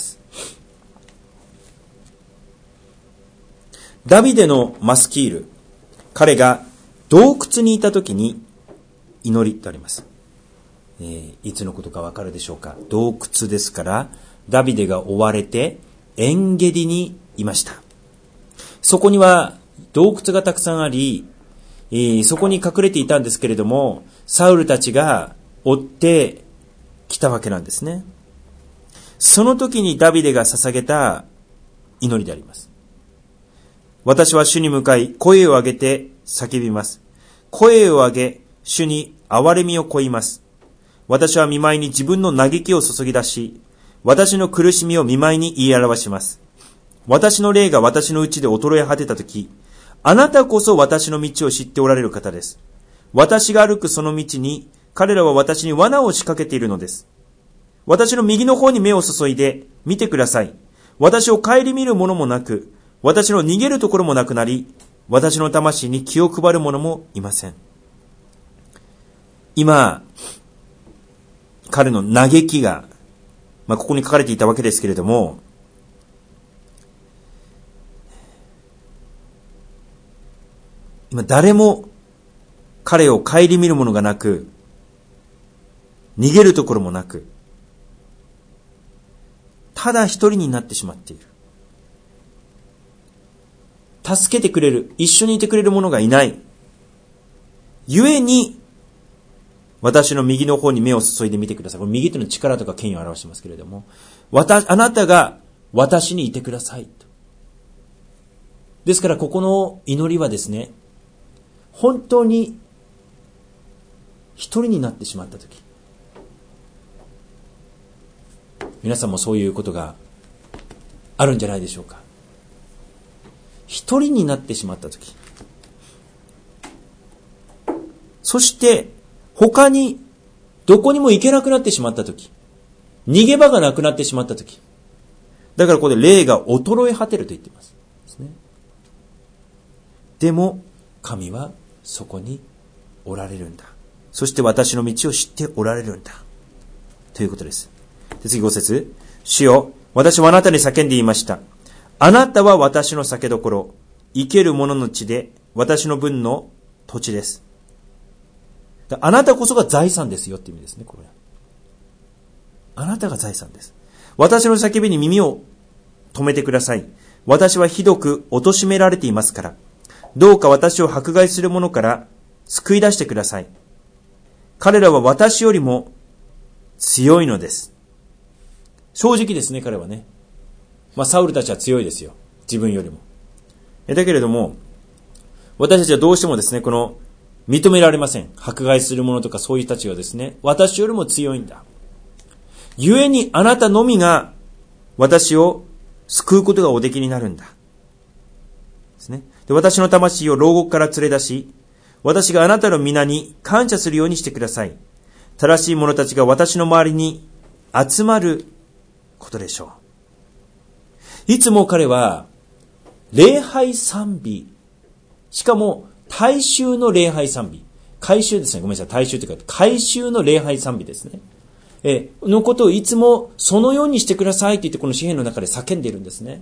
ダビデのマスキール、彼が洞窟にいたときに祈りとあります、えー、いつのことかわかるでしょうか。洞窟ですから、ダビデが追われてエゲディにいました。そこには洞窟がたくさんあり、えー、そこに隠れていたんですけれども、サウルたちが追ってきたわけなんですね。その時にダビデが捧げた祈りであります。私は主に向かい声を上げて叫びます。声を上げ、主に憐れみを乞います。私は見舞いに自分の嘆きを注ぎ出し、私の苦しみを見舞いに言い表します。私の霊が私のうちで衰え果てたとき、あなたこそ私の道を知っておられる方です。私が歩くその道に、彼らは私に罠を仕掛けているのです。私の右の方に目を注いで見てください。私を顧みるものもなく、私の逃げるところもなくなり、私の魂に気を配る者もいません。 今、彼の嘆きが、まあ、ここに書かれていたわけですけれども、今誰も彼を顧みるものがなく、逃げるところもなく、ただ一人になってしまっている。助けてくれる、一緒にいてくれる者がいない。故に、私の右の方に目を注いでみてください。これ右というのは力とか権威を表していますけれども、私、あなたが私にいてくださいと。ですからここの祈りはですね、本当に一人になってしまったとき、皆さんもそういうことがあるんじゃないでしょうか。一人になってしまったとき、そして他にどこにも行けなくなってしまったとき、逃げ場がなくなってしまったとき、だからここで霊が衰え果てると言っていますですね。でも神はそこにおられるんだ。そして私の道を知っておられるんだということです。で、次ご節、主よ、私はあなたに叫んで言いました。あなたは私の酒どころ、生ける者の地で私の分の土地です。あなたこそが財産ですよって意味ですね、これ。あなたが財産です。私の叫びに耳を止めてください。私はひどく貶められていますから、どうか私を迫害する者から救い出してください。彼らは私よりも強いのです。正直ですね、彼はね。まあ、サウルたちは強いですよ。自分よりも。だけれども、私たちはどうしてもですね、この、認められません。迫害する者とかそういう人たちはですね、私よりも強いんだ。故にあなたのみが私を救うことがおできになるんだ。ですね。で、私の魂を牢獄から連れ出し、私があなたの皆に感謝するようにしてください。正しい者たちが私の周りに集まることでしょう。いつも彼は礼拝賛美、しかも大衆の礼拝賛美、改宗ですね、ごめんなさい、大衆というか改宗の礼拝賛美ですね、えのことをいつもそのようにしてくださいと言って、この詩篇の中で叫んでいるんですね。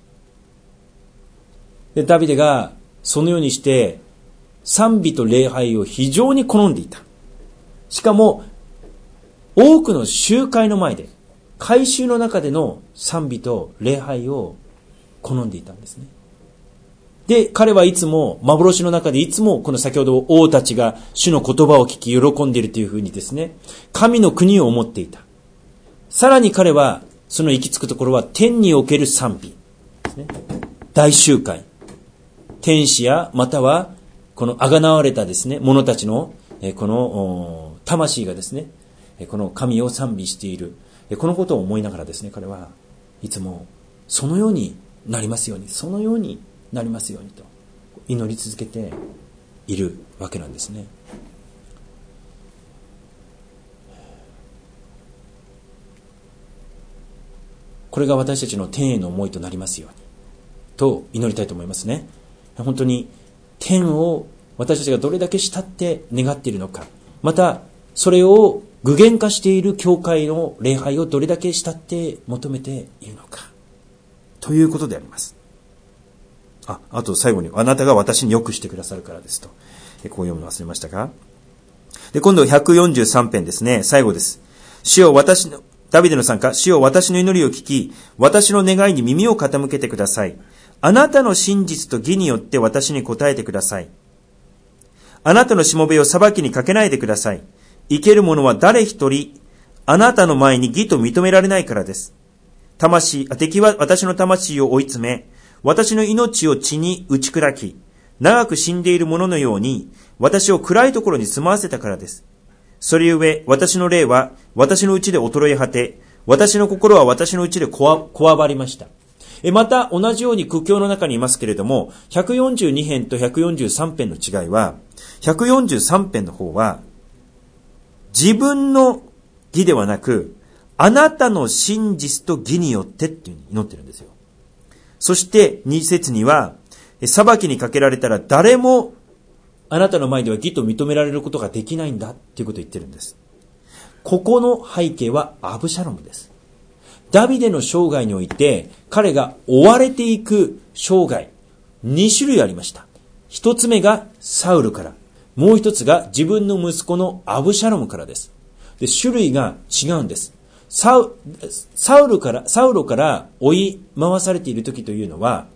で、ダビデがそのようにして賛美と礼拝を非常に好んでいた。しかも多くの集会の前で、改宗の中での賛美と礼拝を好んでいたんですね。で、彼はいつも幻の中でいつもこの先ほど王たちが主の言葉を聞き喜んでいるというふうにですね、神の国を思っていた。さらに彼はその行き着くところは天における賛美ですね。大集会、天使やまたはこの贖われたですね者たちのこの魂がですね、この神を賛美している、このことを思いながらですね、彼はいつもそのようになりますように、そのようになりますようにと祈り続けているわけなんですね。これが私たちの天への思いとなりますようにと祈りたいと思いますね。本当に天を私たちがどれだけ慕って願っているのか、またそれを具現化している教会の礼拝をどれだけ慕って求めているのかということであります。あ、あと最後に、あなたが私によくしてくださるからですと、こう読むの忘れましたか。で、今度ひゃくよんじゅうさん編ですね。最後です。主よ私の、ダビデの参加、主よ私の祈りを聞き、私の願いに耳を傾けてください。あなたの真実と義によって私に答えてください。あなたのしもべを裁きにかけないでください。生ける者は誰一人、あなたの前に義と認められないからです。魂、敵は私の魂を追い詰め、私の命を血に打ち砕き、長く死んでいる者のように、私を暗いところに住まわせたからです。それゆえ、私の霊は私のうちで衰え果て、私の心は私のうちでこわ、こわばりました。え、また同じように苦境の中にいますけれども、ひゃくよんじゅうに編とひゃくよんじゅうさん編の違いは、ひゃくよんじゅうさん編の方は、自分の義ではなく、あなたの真実と義によってっていうふうに祈ってるんですよ。そしてに節には、裁きにかけられたら誰もあなたの前では義と認められることができないんだっていうことを言ってるんです。ここの背景はアブシャロムです。ダビデの生涯において彼が追われていく生涯に種類ありました。一つ目がサウルから、もう一つが自分の息子のアブシャロムからです。で、種類が違うんです。サウ、サウルから、サウロから追い回されている時というのは、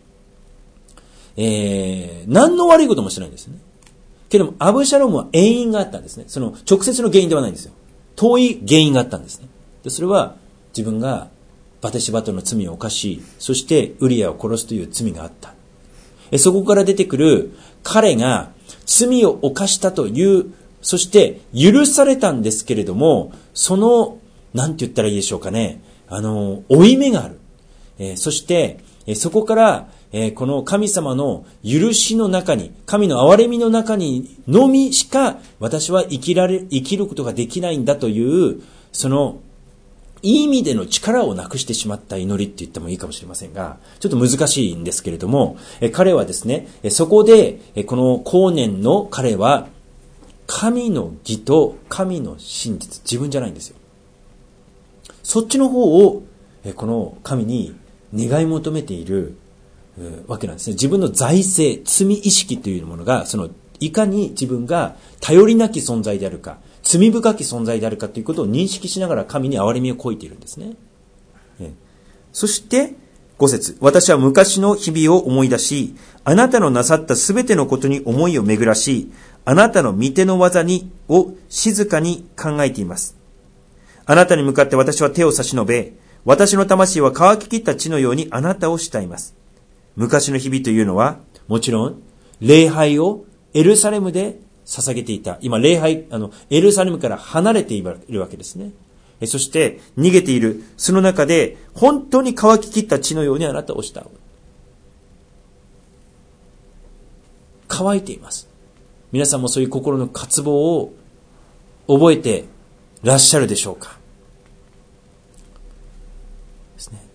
えー、何の悪いこともしてないんですね。けども、アブシャロムは遠因があったんですね。その直接の原因ではないんですよ。遠い原因があったんですね。で、それは自分がバテシバとの罪を犯し、そしてウリアを殺すという罪があった。えそこから出てくる彼が罪を犯したという、そして許されたんですけれども、その、なんて言ったらいいでしょうかね。あの、負い目がある。えー、そして、えー、そこから、えー、この神様の許しの中に、神の憐れみの中にのみしか私は生きられ、生きることができないんだという、その、いい意味での力をなくしてしまった祈りって言ってもいいかもしれませんが、ちょっと難しいんですけれども、え彼はですね、そこで、この後年の彼は、神の義と神の真実、自分じゃないんですよ。そっちの方を、この神に願い求めているわけなんですね。自分の財政、罪意識というものが、その、いかに自分が頼りなき存在であるか、罪深き存在であるかということを認識しながら神に憐れみをこいているんですね。そして、ご節。私は昔の日々を思い出し、あなたのなさったすべてのことに思いを巡らし、あなたの御手の技にを静かに考えています。あなたに向かって私は手を差し伸べ、私の魂は乾ききった地のようにあなたを慕います。昔の日々というのは、もちろん、礼拝をエルサレムで捧げていた。今、礼拝、あの、エルサレムから離れているわけですね。そして、逃げている。その中で、本当に乾ききった地のようにあなたを慕う。乾いています。皆さんもそういう心の渇望を覚えてらっしゃるでしょうか。ですね。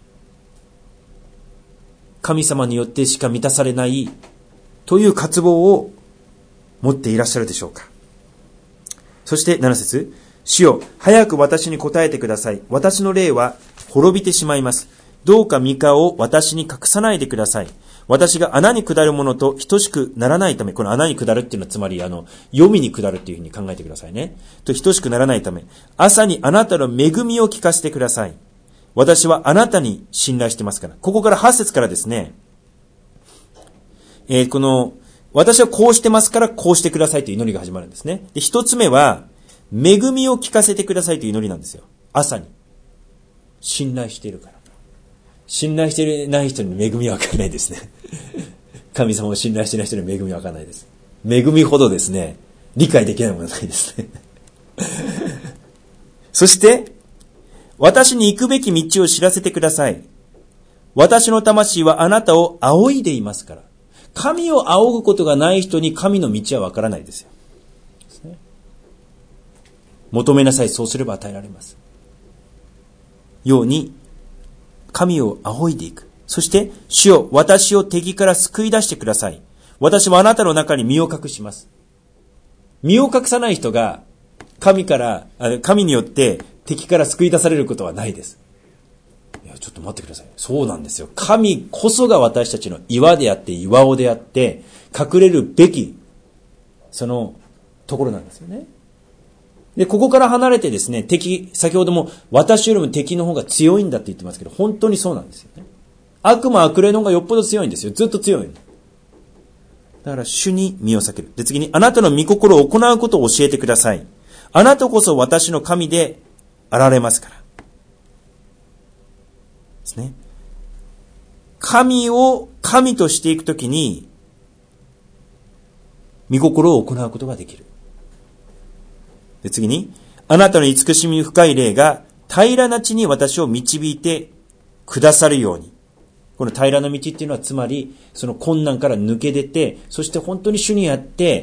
神様によってしか満たされないという渇望を持っていらっしゃるでしょうか。そしてなな節。主よ、早く私に答えてください。私の霊は滅びてしまいます。どうか御顔を私に隠さないでください。私が穴に下るものと等しくならないため、この穴に下るっていうのはつまり、あの、黄泉に下るっていうふうに考えてくださいね。と等しくならないため、朝にあなたの恵みを聞かせてください。私はあなたに信頼してますから。ここからはち節からですね、えー、この、私はこうしてますからこうしてくださいという祈りが始まるんですね。で、一つ目は、恵みを聞かせてくださいという祈りなんですよ。朝に。信頼しているから。信頼していない人に恵みは分からないですね。神様を信頼していない人に恵みは分からないです。恵みほどですね、理解できないものはないですね。そして、私に行くべき道を知らせてください。私の魂はあなたを仰いでいますから。神を仰ぐことがない人に神の道は分からないですよ。ですね。求めなさい、そうすれば与えられます。ように、神を仰いでいく。そして、主よ、私を敵から救い出してください。私もあなたの中に身を隠します。身を隠さない人が、神から、神によって敵から救い出されることはないです。いや、ちょっと待ってください。そうなんですよ。神こそが私たちの岩であって、岩尾であって、隠れるべき、そのところなんですよね。で、ここから離れてですね、敵、先ほども私よりも敵の方が強いんだって言ってますけど、本当にそうなんですよね。悪魔悪霊の方がよっぽど強いんですよ。ずっと強い。だから主に身を避ける。で、次に、あなたの御心を行うことを教えてください。あなたこそ私の神であられますから。ですね。神を神としていくときに、御心を行うことができる。で、次に、あなたの慈しみ深い霊が平らな地に私を導いてくださるように。この平らな道っていうのはつまり、その困難から抜け出て、そして本当に主にあって、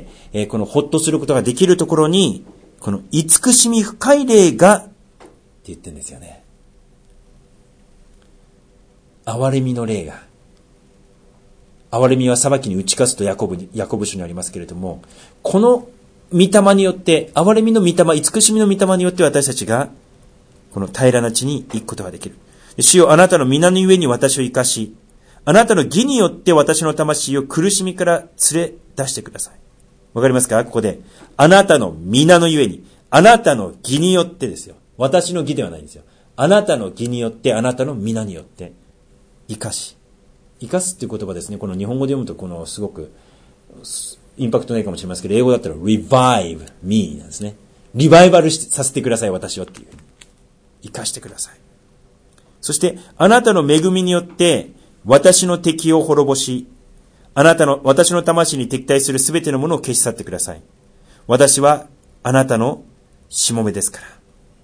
えー、このほっとすることができるところに、この慈しみ深い霊がって言ってるんですよね。憐れみの霊が。 憐れみは裁きに打ち勝つとヤコブに、ヤコブ書にありますけれども、この御霊によって、憐れみの御霊、慈しみの御霊によって私たちが、この平らな地に行くことができる。主よ、あなたの皆のゆえに私を生かし、あなたの義によって私の魂を苦しみから連れ出してください。わかりますか？ここで、あなたの皆のゆえに、あなたの義によってですよ。私の義ではないんですよ。あなたの義によって、あなたの皆によって、生かし。生かすっていう言葉ですね。この日本語で読むと、このすごく、インパクトないかもしれませんけど、英語だったら revive me なんですね。リバイバルさせてください、私をっていう。生かしてください。そして、あなたの恵みによって、私の敵を滅ぼし、あなたの、私の魂に敵対するすべてのものを消し去ってください。私は、あなたのしもべですから。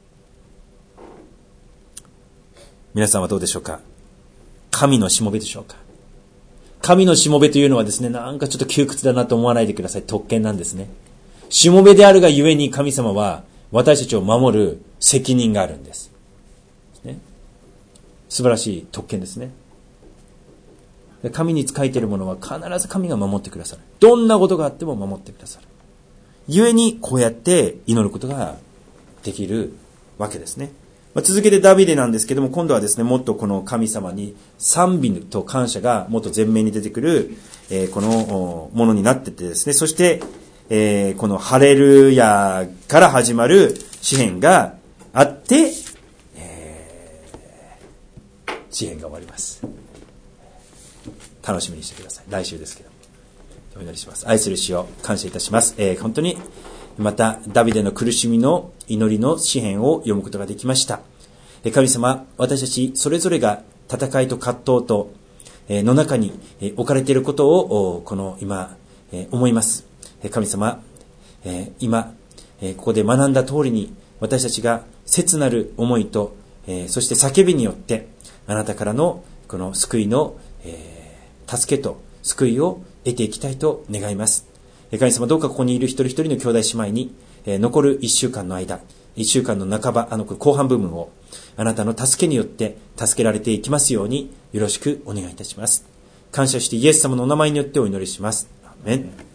皆さんはどうでしょうか？神のしもべでしょうか？神のしもべというのはですね、なんかちょっと窮屈だなと思わないでください。特権なんですね。しもべであるがゆえに神様は私たちを守る責任があるんです。ね、素晴らしい特権ですね。神に仕えているものは必ず神が守ってくださる。どんなことがあっても守ってくださる。ゆえにこうやって祈ることができるわけですね。まあ、続けてダビデなんですけども、今度はですね、もっとこの神様に賛美と感謝がもっと前面に出てくる、えー、このものになっててですね、そして、えー、このハレルヤから始まる詩篇があって、えー、詩篇が終わります。楽しみにしてください。来週ですけど。お祈りします。愛する主を感謝いたします。えー、本当にまたダビデの苦しみの祈りの詩篇を読むことができました。えー、神様、私たちそれぞれが戦いと葛藤と、えー、の中に、えー、置かれていることをこの今、えー、思います。えー、神様、えー、今、えー、ここで学んだ通りに私たちが切なる思いと、えー、そして叫びによってあなたからのこの救いの、えー助けと救いを得ていきたいと願います。神様、どうかここにいる一人一人の兄弟姉妹に、えー、残る一週間の間、一週間の半ば、あの後半部分をあなたの助けによって助けられていきますようによろしくお願いいたします。感謝してイエス様のお名前によってお祈りします。アーメン。